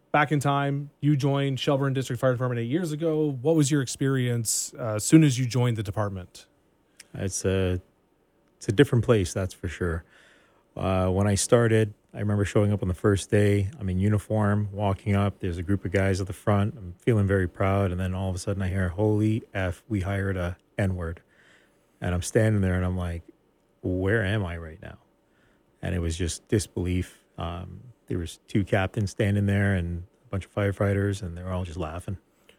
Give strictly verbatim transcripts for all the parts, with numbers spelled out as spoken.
back in time, you joined Shelburne District Fire Department eight years ago. What was your experience uh, as soon as you joined the department? It's a it's a different place, that's for sure. Uh, when I started, I remember showing up on the first day. I'm in uniform, walking up. There's a group of guys at the front. I'm feeling very proud, and then all of a sudden I hear, "Holy F, we hired a N-word." And I'm standing there, and I'm like, "Where am I right now?" And it was just disbelief. Um, there was two captains standing there and a bunch of firefighters, and they were all just laughing.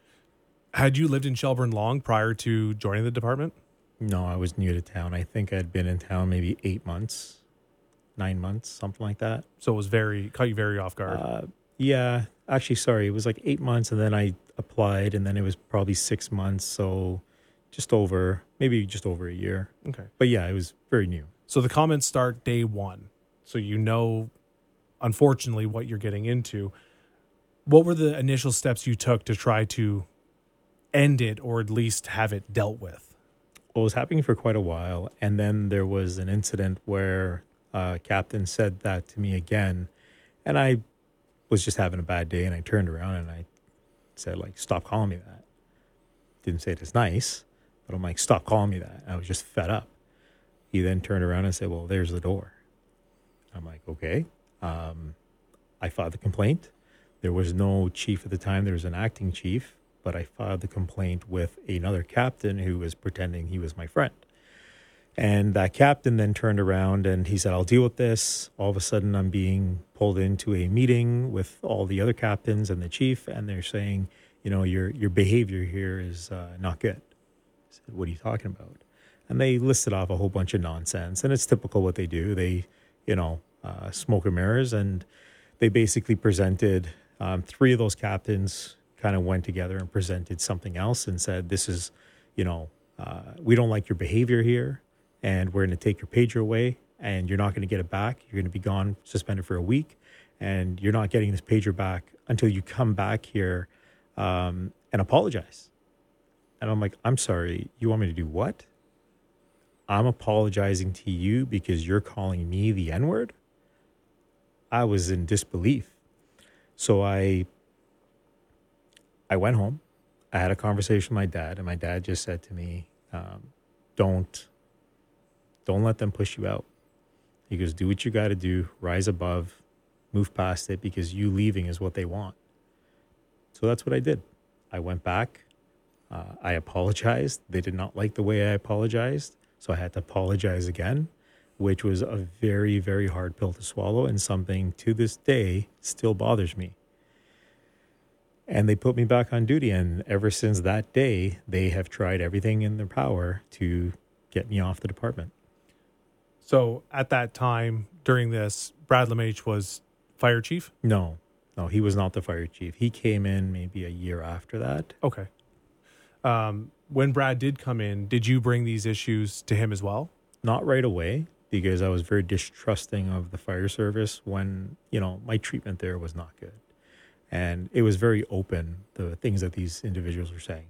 Had you lived in Shelburne long prior to joining the department? No, I was new to town. I think I'd been in town maybe eight months, nine months, something like that. So it was very, caught you very off guard. Uh, yeah, actually, sorry. It was like eight months, and then I applied, and then it was probably six months. So just over, maybe just over a year. Okay. But yeah, it was very new. So the comments start day one. So you know, unfortunately, what you're getting into. What were the initial steps you took to try to end it or at least have it dealt with? Well, it was happening for quite a while, and then there was an incident where uh, Captain said that to me again, and I was just having a bad day, and I turned around and I said, like, "Stop calling me that." Didn't say it as nice, but I'm like, "Stop calling me that." And I was just fed up. He then turned around and said, "Well, there's the door." I'm like, okay. Um, I filed the complaint. There was no chief at the time. There was an acting chief, but I filed the complaint with another captain who was pretending he was my friend. And that captain then turned around and he said, "I'll deal with this." All of a sudden, I'm being pulled into a meeting with all the other captains and the chief, and they're saying, you know, your your behavior here is uh, not good. I said, "What are you talking about?" And they listed off a whole bunch of nonsense, and it's typical what they do. They, you know, uh, smoke and mirrors, and they basically presented um, three of those captains kind of went together and presented something else and said, "This is, you know, uh, we don't like your behavior here, and we're going to take your pager away, and you're not going to get it back. You're going to be gone, suspended for a week, and you're not getting this pager back until you come back here um, and apologize." And I'm like, "I'm sorry, you want me to do what? I'm apologizing to you because you're calling me the N-word?" I was in disbelief. So I I went home. I had a conversation with my dad, and my dad just said to me, um, don't, don't let them push you out. He goes, "Do what you got to do, rise above, move past it, because you leaving is what they want." So that's what I did. I went back. Uh, I apologized. They did not like the way I apologized. So I had to apologize again, which was a very, very hard pill to swallow and something to this day still bothers me. And they put me back on duty. And ever since that day, they have tried everything in their power to get me off the department. So at that time, during this, Brad LeMaitre was fire chief? No, no, he was not the fire chief. He came in maybe a year after that. Okay. Um, when Brad did come in, did you bring these issues to him as well? Not right away, because I was very distrusting of the fire service when, you know, my treatment there was not good. And it was very open, the things that these individuals were saying.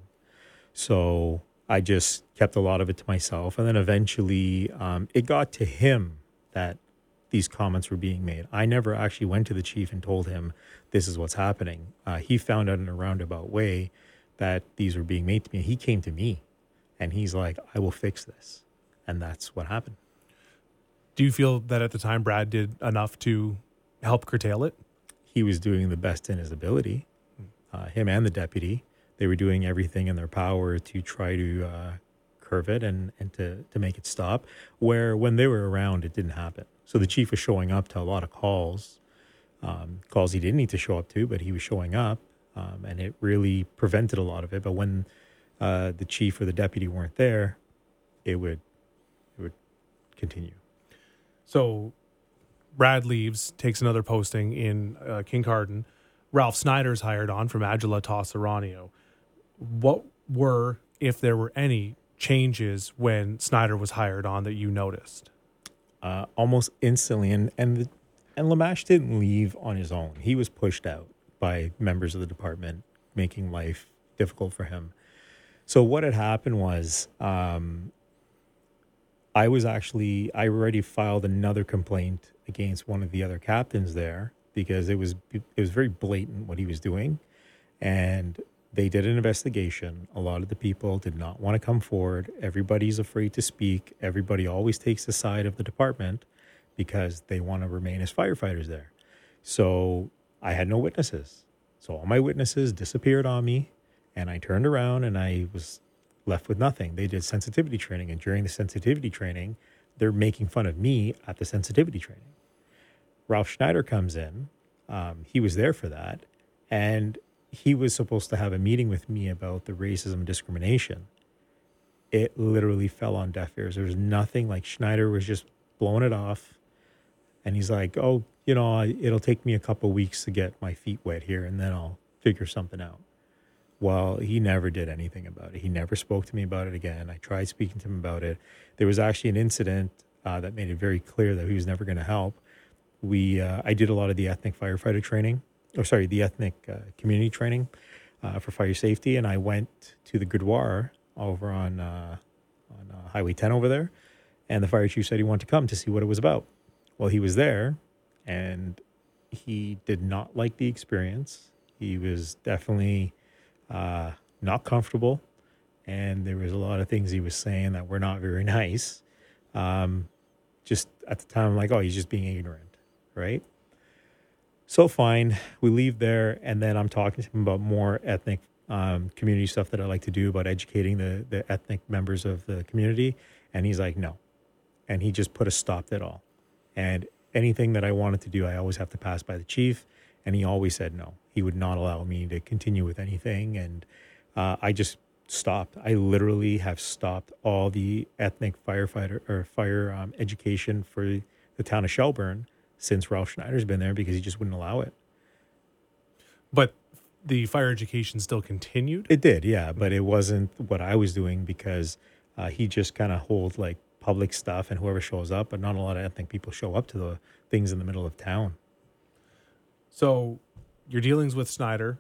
So I just kept a lot of it to myself. And then eventually um, it got to him that these comments were being made. I never actually went to the chief and told him this is what's happening. Uh, he found out in a roundabout way that these were being made to me. He came to me and he's like, "I will fix this." And that's what happened. Do you feel that at the time Brad did enough to help curtail it? He was doing the best in his ability. Uh, him and the deputy, they were doing everything in their power to try to uh, curve it and, and to, to make it stop, where when they were around, it didn't happen. So the chief was showing up to a lot of calls, um, calls he didn't need to show up to, but he was showing up, um, and it really prevented a lot of it. But when uh, the chief or the deputy weren't there, it would it would continue. So Brad leaves, takes another posting in uh, Kincardine. Ralph Snyder's hired on from Agila Tosseranio. What were, if there were any, changes when Snyder was hired on that you noticed? Uh, almost instantly, and and the, and LeMaitre didn't leave on his own. He was pushed out by members of the department, making life difficult for him. So what had happened was, um, I was actually I already filed another complaint against one of the other captains there because it was it was very blatant what he was doing, and they did an investigation. A lot of the people did not want to come forward. Everybody's afraid to speak. Everybody always takes the side of the department because they want to remain as firefighters there. So I had no witnesses. So all my witnesses disappeared on me, and I turned around and I was left with nothing. They did sensitivity training, and during the sensitivity training, they're making fun of me at the sensitivity training. Ralph Schneider comes in. Um, he was there for that, and he was supposed to have a meeting with me about the racism and discrimination. It literally fell on deaf ears. There was nothing. Like, Schneider was just blowing it off. And he's like, oh, you know, I, it'll take me a couple of weeks to get my feet wet here, and then I'll figure something out. Well, he never did anything about it. He never spoke to me about it again. I tried speaking to him about it. There was actually an incident uh, that made it very clear that he was never going to help. We, uh, I did a lot of the ethnic firefighter training, or sorry, the ethnic uh, community training uh, for fire safety, and I went to the Gurdwara over on uh, on uh, Highway ten over there, and the fire chief said he wanted to come to see what it was about. Well, he was there, and he did not like the experience. He was definitely uh, not comfortable, and there was a lot of things he was saying that were not very nice. Um, just at the time, I'm like, oh, he's just being ignorant, right? So fine, we leave there, and then I'm talking to him about more ethnic um, community stuff that I like to do, about educating the, the ethnic members of the community, and he's like, no. And he just put a stop to it all. And anything that I wanted to do, I always have to pass by the chief, and he always said no. He would not allow me to continue with anything, and uh, I just stopped. I literally have stopped all the ethnic firefighter or fire um, education for the town of Shelburne since Ralph Schneider's been there, because he just wouldn't allow it. But the fire education still continued? It did, yeah, but it wasn't what I was doing, because uh, he just kind of hold like public stuff and whoever shows up, but not a lot of ethnic people show up to the things in the middle of town. So your dealings with Schneider,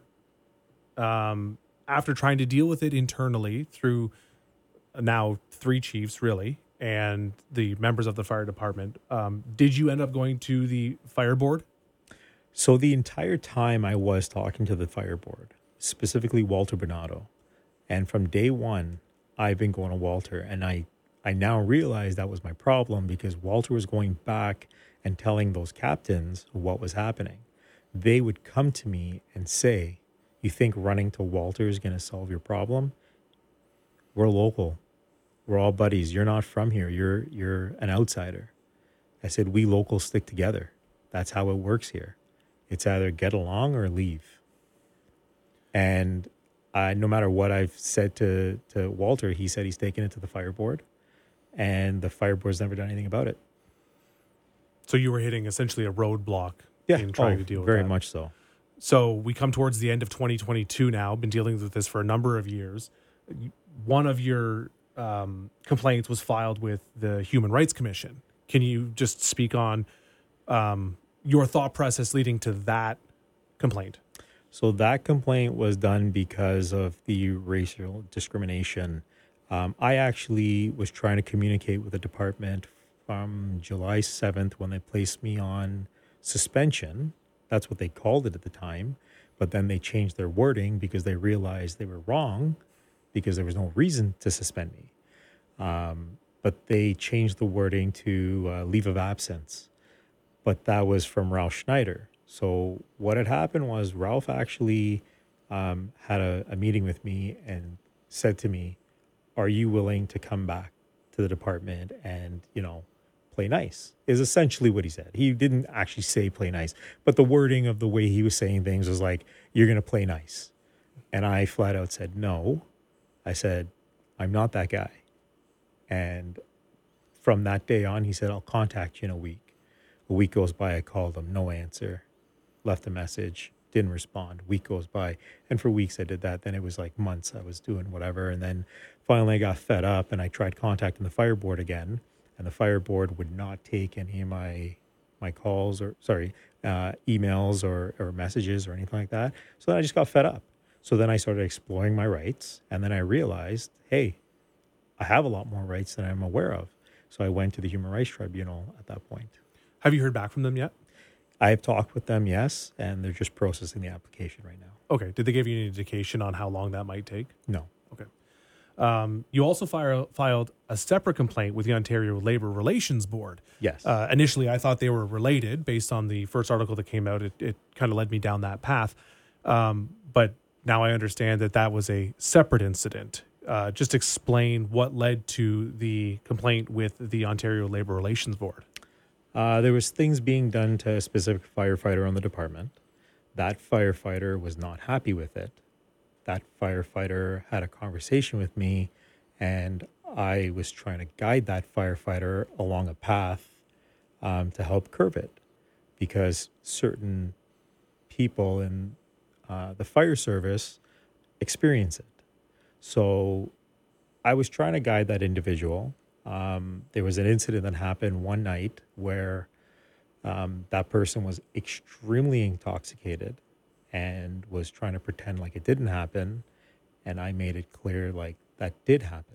um, after trying to deal with it internally through now three chiefs, really, and the members of the fire department, um, did you end up going to the fire board? So the entire time I was talking to the fire board, specifically Walter Bernardo, and from day one, I've been going to Walter, and I I now realize that was my problem, because Walter was going back and telling those captains what was happening. They would come to me and say, you think running to Walter is going to solve your problem? We're local. We're all buddies. You're not from here. You're you're an outsider. I said, we locals stick together. That's how it works here. It's either get along or leave. And uh, no matter what I've said to, to Walter, he said he's taken it to the fire board. And the fire board's never done anything about it. So you were hitting essentially a roadblock yeah. in trying oh, to deal with very that. much so. So we come towards the end of twenty twenty-two now, been dealing with this for a number of years. One of your um, complaints was filed with the Human Rights Commission. Can you just speak on um, your thought process leading to that complaint? So that complaint was done because of the racial discrimination. Um, I actually was trying to communicate with the department from July seventh when they placed me on suspension. That's what they called it at the time. But then they changed their wording because they realized they were wrong, because there was no reason to suspend me. Um, but they changed the wording to uh, leave of absence. But that was from Ralph Schneider. So what had happened was Ralph actually um, had a, a meeting with me and said to me, are you willing to come back to the department and, you know, play nice, is essentially what he said. He didn't actually say play nice, but the wording of the way he was saying things was like, you're going to play nice. And I flat out said, no. I said, I'm not that guy. And from that day on, he said, I'll contact you in a week. A week goes by, I called him, no answer. Left a message, didn't respond. Week goes by. And for weeks I did that. Then it was like months I was doing whatever. And then finally I got fed up and I tried contacting the fire board again. And the fire board would not take any of my my calls or, sorry, uh, emails or, or messages or anything like that. So then I just got fed up. So then I started exploring my rights. And then I realized, hey, I have a lot more rights than I'm aware of. So I went to the Human Rights Tribunal at that point. Have you heard back from them yet? I've talked with them, yes, and they're just processing the application right now. Okay. Did they give you any indication on how long that might take? No. Okay. Um, you also fire, filed a separate complaint with the Ontario Labour Relations Board. Yes. Uh, initially, I thought they were related based on the first article that came out. It, it kind of led me down that path. Um, but now I understand that that was a separate incident. Uh, just explain what led to the complaint with the Ontario Labour Relations Board. Uh, there was things being done to a specific firefighter on the department. That firefighter was not happy with it. That firefighter had a conversation with me, and I was trying to guide that firefighter along a path um, to help curb it, because certain people in uh, the fire service experience it. So I was trying to guide that individual. Um, there was an incident that happened one night where um, that person was extremely intoxicated and was trying to pretend like it didn't happen. And I made it clear, like, that did happen.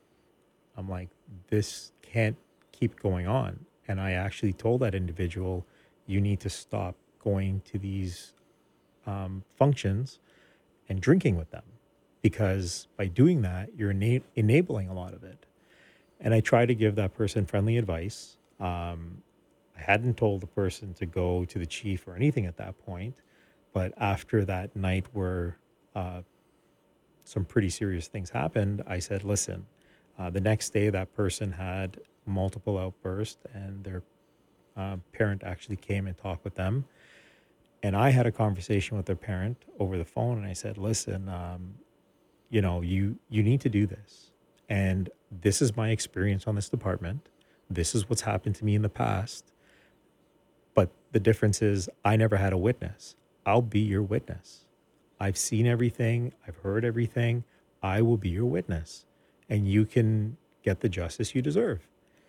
I'm like, this can't keep going on. And I actually told that individual, you need to stop going to these um, functions and drinking with them, because by doing that, you're ena- enabling a lot of it. And I tried to give that person friendly advice. Um, I hadn't told the person to go to the chief or anything at that point. But after that night where uh, some pretty serious things happened, I said, listen, uh, the next day that person had multiple outbursts, and their uh, parent actually came and talked with them. And I had a conversation with their parent over the phone, and I said, listen, um, you know, you, you need to do this. And this is my experience on this department. This is what's happened to me in the past. But the difference is I never had a witness. I'll be your witness. I've seen everything. I've heard everything. I will be your witness. And you can get the justice you deserve.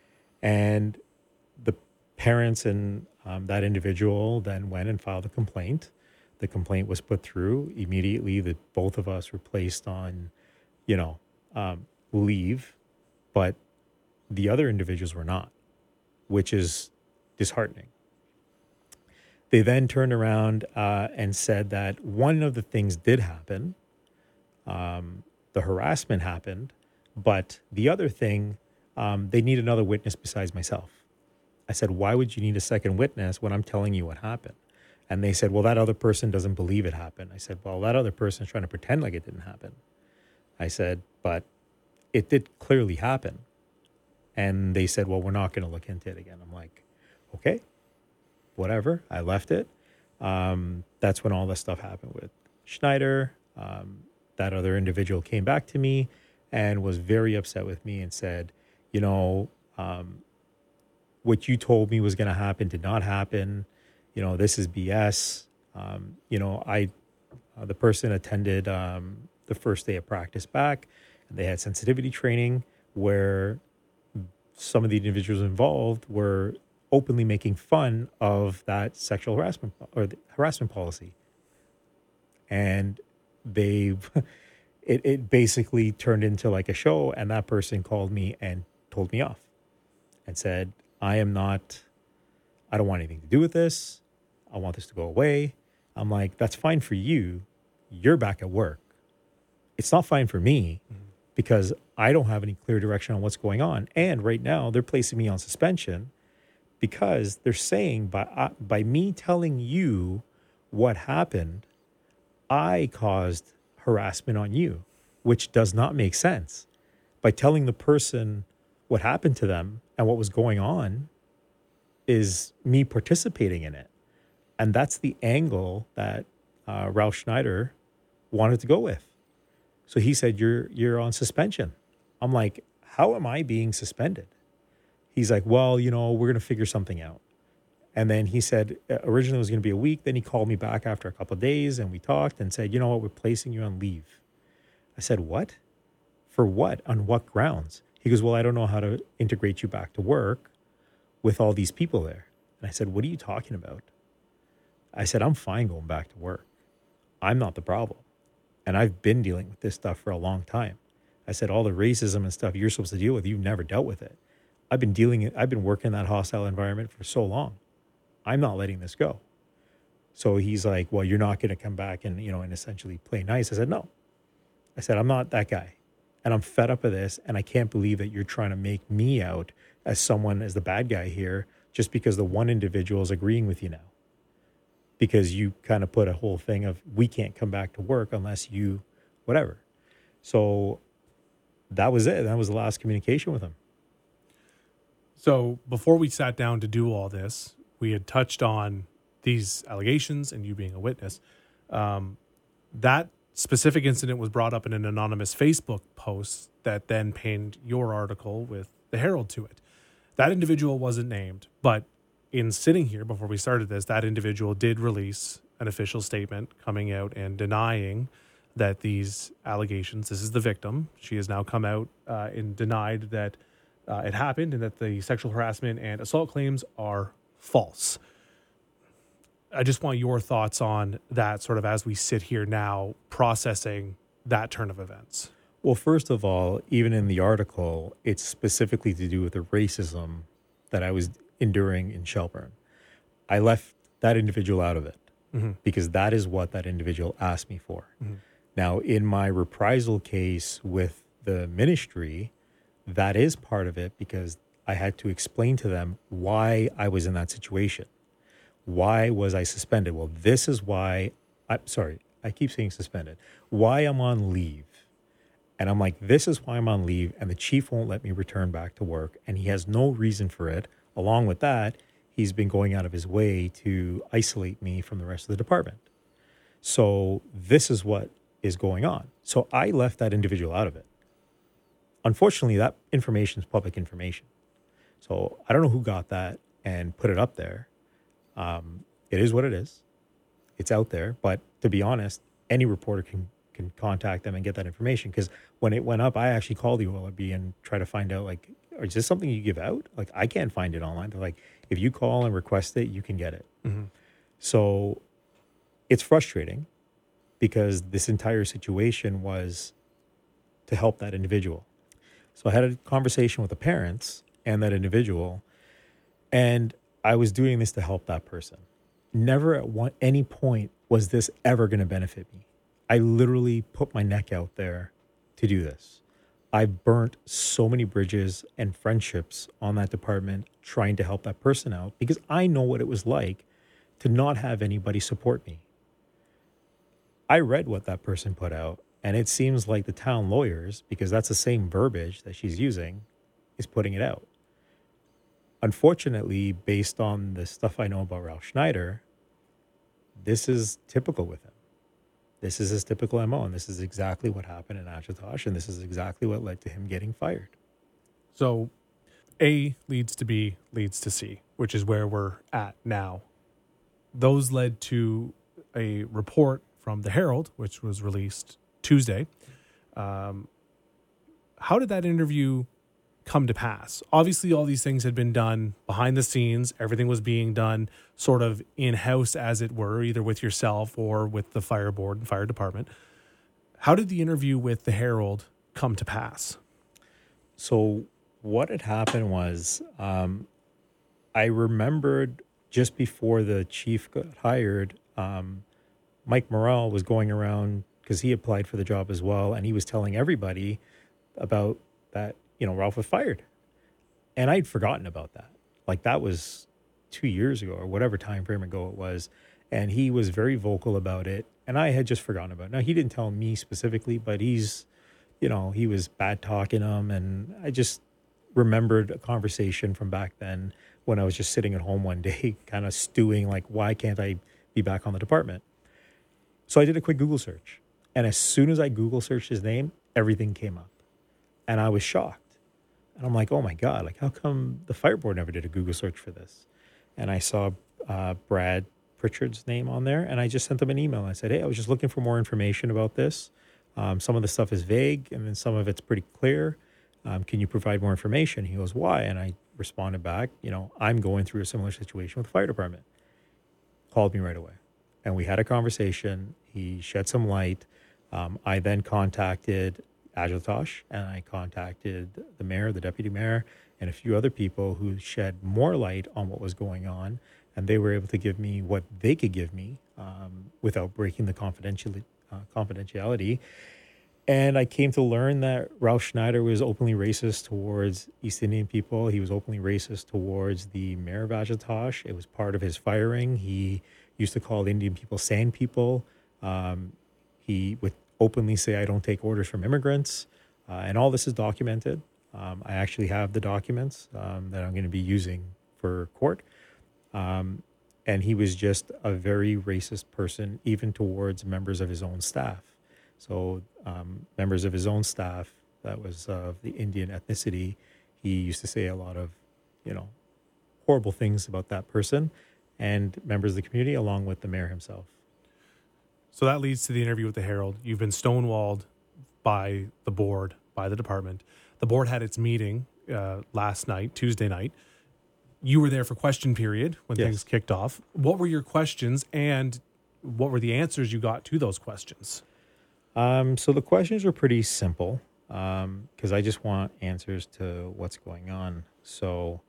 And the parents and um, that individual then went and filed a complaint. The complaint was put through immediately. That both of us were placed on, you know, um, leave, but the other individuals were not, which is disheartening. They then turned around uh, and said that one of the things did happen. Um, the harassment happened, but the other thing, um, they need another witness besides myself. I said, why would you need a second witness when I'm telling you what happened? And they said, well, that other person doesn't believe it happened. I said, well, that other person is trying to pretend like it didn't happen. I said, but it did clearly happen. And they said, well, we're not going to look into it again. I'm like, okay, whatever. I left it. Um, that's when all this stuff happened with Schneider. Um, that other individual came back to me and was very upset with me and said, you know, um, what you told me was going to happen did not happen. You know, this is B S. Um, you know, I, uh, the person attended um, the first day of practice back, and they had sensitivity training where some of the individuals involved were openly making fun of that sexual harassment or the harassment policy. And they, it, it basically turned into like a show, and that person called me and told me off and said, I am not, I don't want anything to do with this. I want this to go away. I'm like, that's fine for you. You're back at work. It's not fine for me mm-hmm. because I don't have any clear direction on what's going on. And right now they're placing me on suspension because they're saying by, uh, by me telling you what happened, I caused harassment on you, which does not make sense. By telling the person what happened to them and what was going on is me participating in it. And that's the angle that uh, Ralph Schneider wanted to go with. So he said, you're you're on suspension. I'm like, how am I being suspended? He's like, well, you know, we're going to figure something out. And then he said, originally it was going to be a week. Then he called me back after a couple of days and we talked and said, you know what, we're placing you on leave. I said, what? For what? On what grounds? He goes, well, I don't know how to integrate you back to work with all these people there. And I said, what are you talking about? I said, I'm fine going back to work. I'm not the problem. And I've been dealing with this stuff for a long time. I said, all the racism and stuff you're supposed to deal with, you've never dealt with it. I've been dealing, I've been working in that hostile environment for so long. I'm not letting this go. So he's like, well, you're not going to come back and, you know, and essentially play nice. I said, no. I said, I'm not that guy. And I'm fed up of this. And I can't believe that you're trying to make me out as someone, as the bad guy here, just because the one individual is agreeing with you now. Because you kind of put a whole thing of, we can't come back to work unless you, whatever. So that was it. That was the last communication with him. So before we sat down to do all this, we had touched on these allegations and you being a witness. Um, that specific incident was brought up in an anonymous Facebook post that then pinned your article with the Herald to it. That individual wasn't named, but in sitting here before we started this, that individual did release an official statement coming out and denying that these allegations, this is the victim, she has now come out uh, and denied that uh, it happened and that the sexual harassment and assault claims are false. I just want your thoughts on that sort of as we sit here now processing that turn of events. Well, first of all, even in the article, it's specifically to do with the racism that I was enduring in Shelburne. I left that individual out of it mm-hmm. because that is what that individual asked me for. Mm-hmm. Now, in my reprisal case with the ministry, that is part of it because I had to explain to them why I was in that situation. Why was I suspended? Well, this is why, I'm sorry, I keep saying suspended. Why I'm on leave. And I'm like, this is why I'm on leave, and the chief won't let me return back to work, and he has no reason for it. Along with that, he's been going out of his way to isolate me from the rest of the department. So this is what is going on. So I left that individual out of it. Unfortunately, that information is public information. So I don't know who got that and put it up there. Um, it is what it is. It's out there. But to be honest, any reporter can can contact them and get that information. Because when it went up, I actually called the O L R B and try to find out, like, is this something you give out? Like, I can't find it online. They're like, if you call and request it, you can get it. Mm-hmm. So it's frustrating because this entire situation was to help that individual. So I had a conversation with the parents and that individual, and I was doing this to help that person. Never at one, any point was this ever going to benefit me. I literally put my neck out there to do this. I burnt so many bridges and friendships on that department trying to help that person out because I know what it was like to not have anybody support me. I read what that person put out, and it seems like the town lawyers, because that's the same verbiage that she's using, is putting it out. Unfortunately, based on the stuff I know about Ralph Schneider, this is typical with him. This is his typical M O, and this is exactly what happened in Achitosh, and this is exactly what led to him getting fired. So A leads to B, leads to C, which is where we're at now. Those led to a report from the Herald, which was released Tuesday. Um, how did that interview come to pass? Obviously, all these things had been done behind the scenes. Everything was being done sort of in-house, as it were, either with yourself or with the fire board and fire department. How did the interview with the Herald come to pass? So what had happened was um, I remembered just before the chief got hired, um, Mike Morrell was going around because he applied for the job as well, and he was telling everybody about that, you know, Ralph was fired. And I'd forgotten about that. Like, that was two years ago or whatever time frame ago it was. And he was very vocal about it. And I had just forgotten about it. Now, he didn't tell me specifically, but he's, you know, he was bad talking him. And I just remembered a conversation from back then when I was just sitting at home one day, kind of stewing, like, why can't I be back on the department? So I did a quick Google search. And as soon as I Google searched his name, everything came up. And I was shocked. And I'm like, oh my God, like, how come the fire board never did a Google search for this? And I saw uh, Brad Pritchard's name on there, and I just sent him an email. I said, hey, I was just looking for more information about this. Um, some of the stuff is vague, and then some of it's pretty clear. Um, can you provide more information? He goes, why? And I responded back, you know, I'm going through a similar situation with the fire department. Called me right away. And we had a conversation. He shed some light. Um, I then contacted Achitosh, and I contacted the mayor, the deputy mayor, and a few other people who shed more light on what was going on. and they were able to give me what they could give me um, without breaking the confidentiality. Uh, confidentiality. And I came to learn that Ralph Schneider was openly racist towards East Indian people. He was openly racist towards the mayor of Ajitosh. It was part of his firing. He used to call Indian people sand people. Um, he would openly say, I don't take orders from immigrants. Uh, and all this is documented. Um, I actually have the documents um, that I'm going to be using for court. Um, and he was just a very racist person, even towards members of his own staff. So um, members of his own staff that was of the Indian ethnicity, he used to say a lot of, you know, horrible things about that person and members of the community, along with the mayor himself. So that leads to the interview with the Herald. You've been stonewalled by the board, by the department. The board had its meeting uh, last night, Tuesday night. You were there for question period when Yes. things kicked off. What were your questions and what were the answers you got to those questions? Um, so the questions are pretty simple because um, I just want answers to what's going on. So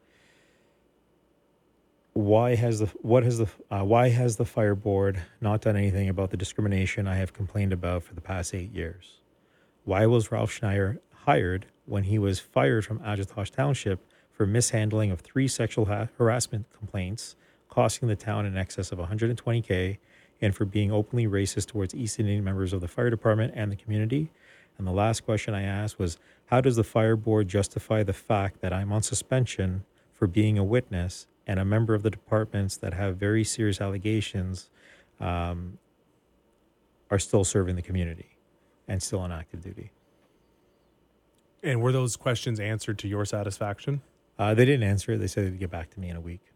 why has the what has the uh, why has the fire board not done anything about the discrimination I have complained about for the past eight years? Why was Ralph Schneider hired when he was fired from Ajitosh Township for mishandling of three sexual ha- harassment complaints, costing the town in excess of one hundred twenty thousand dollars, and for being openly racist towards East Indian members of the fire department and the community? And the last question I asked was, how does the fire board justify the fact that I'm on suspension for being a witness and a member of the departments that have very serious allegations um, are still serving the community and still on active duty? And were those questions answered to your satisfaction? Uh, they didn't answer it. They said they'd get back to me in a week.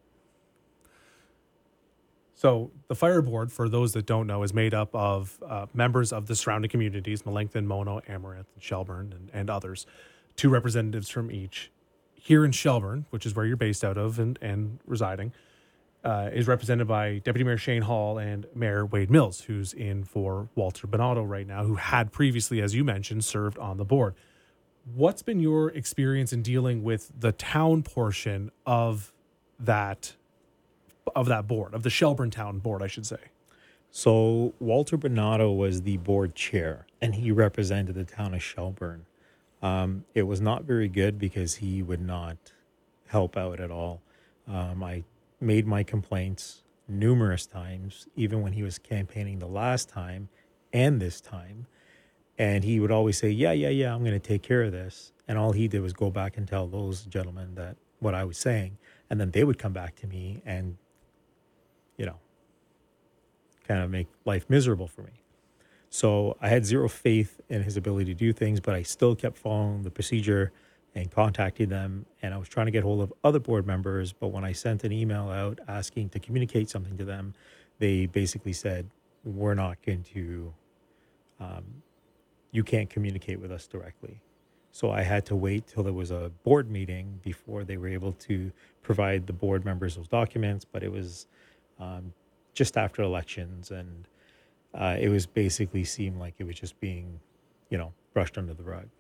So the fire board, for those that don't know, is made up of uh, members of the surrounding communities, Melancthon, Mono, Amaranth, and Shelburne, and, and others, two representatives from each. Here in Shelburne, which is where you're based out of and, and residing, uh, is represented by Deputy Mayor Shane Hall and Mayor Wade Mills, who's in for Walter Bonato right now, who had previously, as you mentioned, served on the board. What's been your experience in dealing with the town portion of that of that board, of the Shelburne Town Board, I should say? So Walter Bonato was the board chair, and he represented the town of Shelburne. Um, it was not very good because he would not help out at all. Um, I made my complaints numerous times, even when he was campaigning the last time and this time. And he would always say, yeah, yeah, yeah, I'm going to take care of this. And all he did was go back and tell those gentlemen that what I was saying. And then they would come back to me and, you know, kind of make life miserable for me. So I had zero faith in his ability to do things, but I still kept following the procedure and contacting them. And I was trying to get hold of other board members. But when I sent an email out asking to communicate something to them, they basically said, we're not going to, um, you can't communicate with us directly. So I had to wait till there was a board meeting before they were able to provide the board members those documents. But it was um, just after elections, and uh, it was basically seemed like it was just being, you know, brushed under the rug.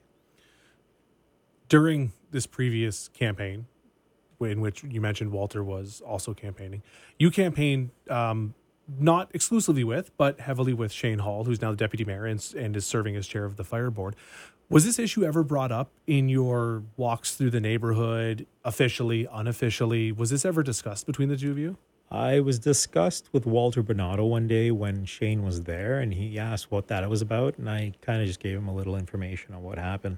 During this previous campaign, in which you mentioned Walter was also campaigning, you campaigned um, not exclusively with, but heavily with Shane Hall, who's now the deputy mayor and, and is serving as chair of the fire board. Was this issue ever brought up in your walks through the neighborhood, officially, unofficially? Was this ever discussed between the two of you? I was discussed with Walter Bonato one day when Shane was there, and he asked what that was about, and I kind of just gave him a little information on what happened.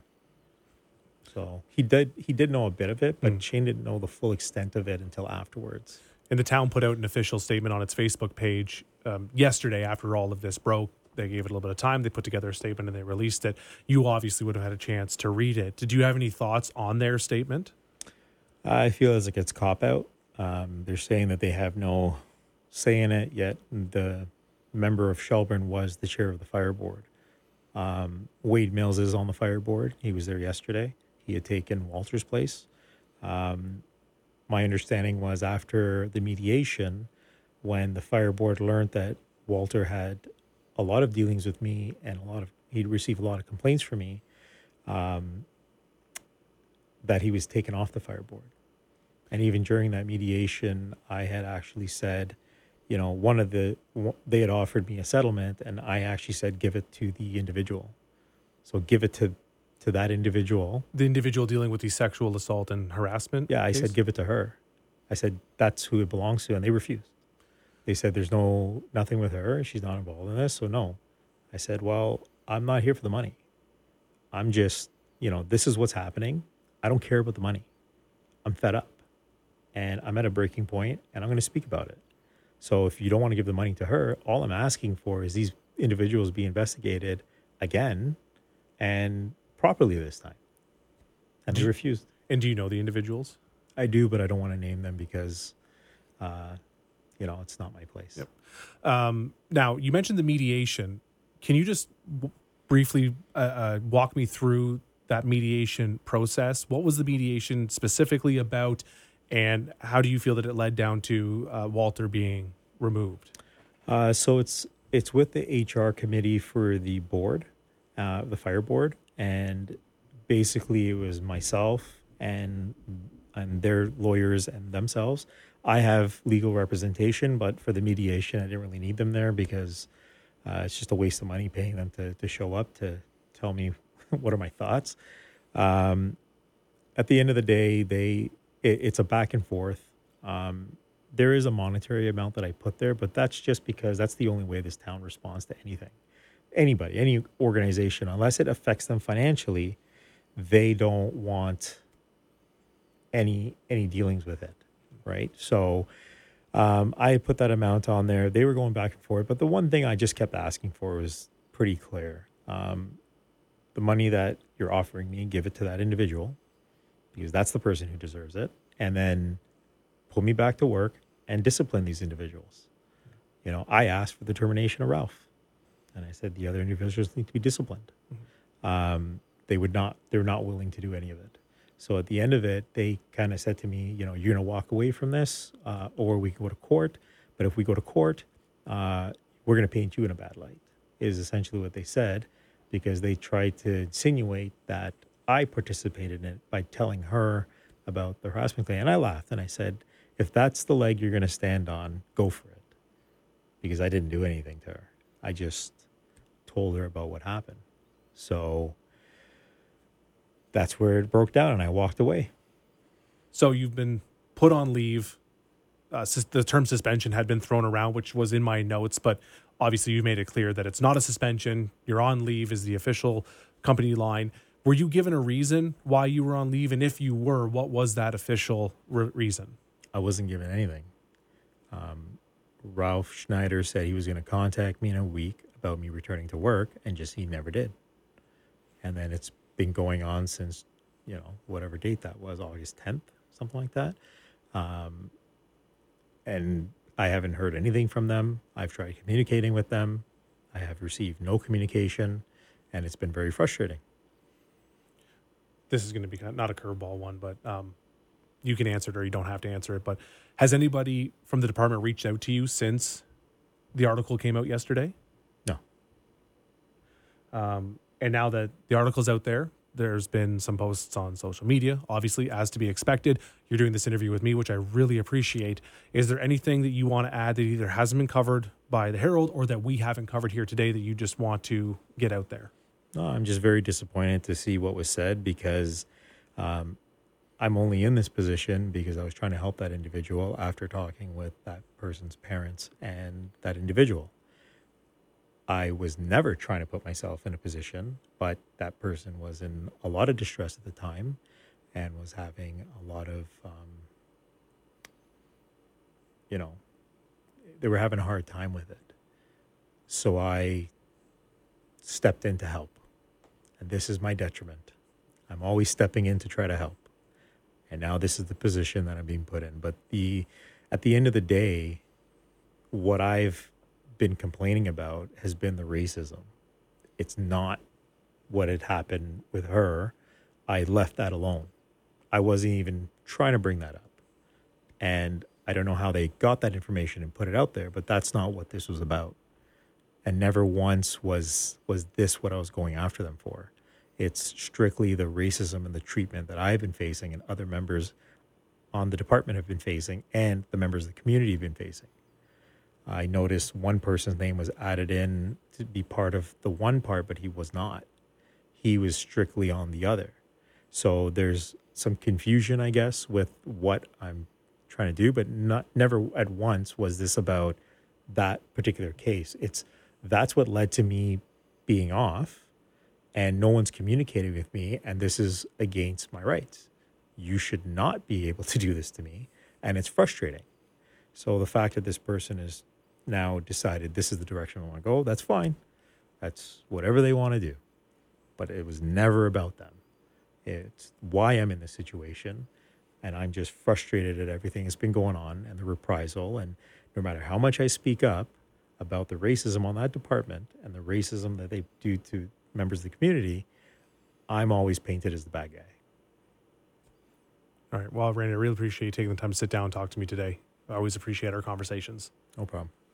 So he did he did know a bit of it, but mm. Shane didn't know the full extent of it until afterwards. And the town put out an official statement on its Facebook page um, yesterday after all of this broke. They gave it a little bit of time. They put together a statement and they released it. You obviously would have had a chance to read it. Did you have any thoughts on their statement? I feel as like it's cop-out. Um, they're saying that they have no say in it, yet the member of Shelburne was the chair of the fire board. Um, Wade Mills is on the fire board. He was there yesterday. He had taken Walter's place. Um, my understanding was after the mediation, when the fire board learned that Walter had a lot of dealings with me and a lot of he'd received a lot of complaints from me, um, that he was taken off the fire board. And even during that mediation, I had actually said, you know, one of the, they had offered me a settlement, and I actually said, give it to the individual. So give it to, to that individual. The individual dealing with the sexual assault and harassment? Yeah, I case? said, give it to her. I said, that's who it belongs to. And they refused. They said, there's no, nothing with her. She's not involved in this. So no. I said, well, I'm not here for the money. I'm just, you know, this is what's happening. I don't care about the money. I'm fed up. And I'm at a breaking point, and I'm going to speak about it. So if you don't want to give the money to her, all I'm asking for is these individuals be investigated again and properly this time. And they refused. And do you know the individuals? I do, but I don't want to name them because, uh, you know, it's not my place. Yep. Um, now, you mentioned the mediation. Can you just w- briefly uh, uh, walk me through that mediation process? What was the mediation specifically about, and how do you feel that it led down to uh, Walter being removed? Uh, so it's it's with the H R committee for the board, uh, the fire board, and basically it was myself and and their lawyers and themselves. I have legal representation, but for the mediation, I didn't really need them there because uh, it's just a waste of money paying them to to show up to tell me what are my thoughts. Um, at the end of the day, they it, it's a back and forth. Um, there is a monetary amount that I put there, but that's just because that's the only way this town responds to anything. Anybody, any organization, unless it affects them financially, they don't want any any dealings with it, right? So um, I put that amount on there. They were going back and forth, but the one thing I just kept asking for was pretty clear. Um, the money that you're offering me, give it to that individual because that's the person who deserves it, and then pull me back to work and discipline these individuals. You know, I asked for the termination of Ralph, and I said the other individuals need to be disciplined. Mm-hmm. Um, they would not, they're not willing to do any of it. So at the end of it, they kind of said to me, you know, you're going to walk away from this, uh, or we can go to court. But if we go to court, uh, we're going to paint you in a bad light, is essentially what they said, because they tried to insinuate that I participated in it by telling her about the harassment claim. And I laughed and I said, if that's the leg you're going to stand on, go for it. Because I didn't do anything to her. I just told her about what happened. So that's where it broke down, and I walked away. So you've been put on leave. Uh, sus- the term suspension had been thrown around, which was in my notes, but obviously you made it clear that it's not a suspension. You're on leave is the official company line. Were you given a reason why you were on leave? And if you were, what was that official re- reason? I wasn't given anything. Um, Ralph Schneider said he was going to contact me in a week about me returning to work, and just he never did. And then it's been going on since, you know, whatever date that was, August tenth, something like that. Um, and I haven't heard anything from them. I've tried communicating with them. I have received no communication, and it's been very frustrating. This is going to be kind of not a curveball one, but um, you can answer it or you don't have to answer it. But has anybody from the department reached out to you since the article came out yesterday? No. Um, and now that the article's out there, there's been some posts on social media, obviously, as to be expected. You're doing this interview with me, which I really appreciate. Is there anything that you want to add that either hasn't been covered by the Herald or that we haven't covered here today that you just want to get out there? No, I'm just very disappointed to see what was said because um, I'm only in this position because I was trying to help that individual after talking with that person's parents and that individual. I was never trying to put myself in a position, but that person was in a lot of distress at the time and was having a lot of, um, you know, they were having a hard time with it. So I stepped in to help. And this is my detriment. I'm always stepping in to try to help. And now this is the position that I'm being put in. But the at the end of the day, what I've been complaining about has been the racism. It's not what had happened with her. I left that alone. I wasn't even trying to bring that up. And I don't know how they got that information and put it out there, but that's not what this was about. And never once was was this what I was going after them for. It's strictly the racism and the treatment that I've been facing and other members on the department have been facing and the members of the community have been facing. I noticed one person's name was added in to be part of the one part, but he was not. He was strictly on the other. So there's some confusion, I guess, with what I'm trying to do, but not never at once was this about that particular case. It's that's what led to me being off, and no one's communicating with me, and this is against my rights. You should not be able to do this to me, and it's frustrating. So the fact that this person has now decided this is the direction I want to go, that's fine. That's whatever they want to do. But it was never about them. It's why I'm in this situation, and I'm just frustrated at everything that's been going on and the reprisal. And no matter how much I speak up about the racism on that department and the racism that they do to members of the community, I'm always painted as the bad guy. All right. Well, Randy, I really appreciate you taking the time to sit down and talk to me today. I always appreciate our conversations. No problem.